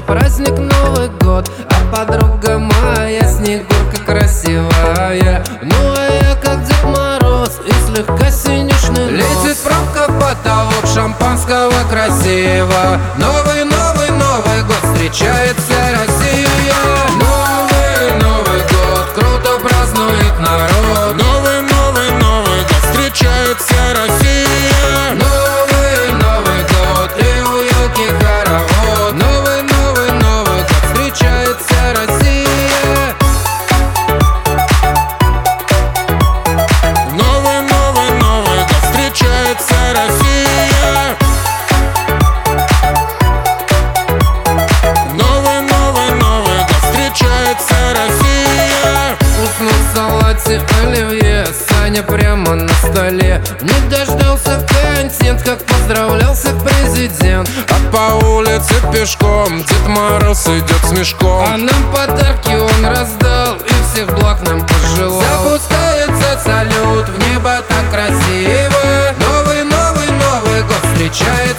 праздник Новый год, а подруга моя Снегурка красивая. Ну а я как Дед Мороз и слегка синюшный нос. Летит пробка в потолок, шампанского красиво. Новый, новый, Новый год, встречает вся Россия. Новый, Новый год, круто празднует народ. Новый, новый, Новый год, встречает вся Россия. Новый, Новый год, и у елки хоровод. Новый, новый, Новый год, встречает вся Россия. Новый, новый, Новый год, встречает вся Россия. Новый, новый, Новый год, встречает вся Россия. Вкусный салате оливье, Саня прямо на столе. Не дождался контент, как поздравлялся президент. А по улице пешком Дед Мороз идет с мешком. А нам подарки он раздал и всех благ нам пожелал. Запускается салют, в небо так красиво. Новый, новый, Новый год встречает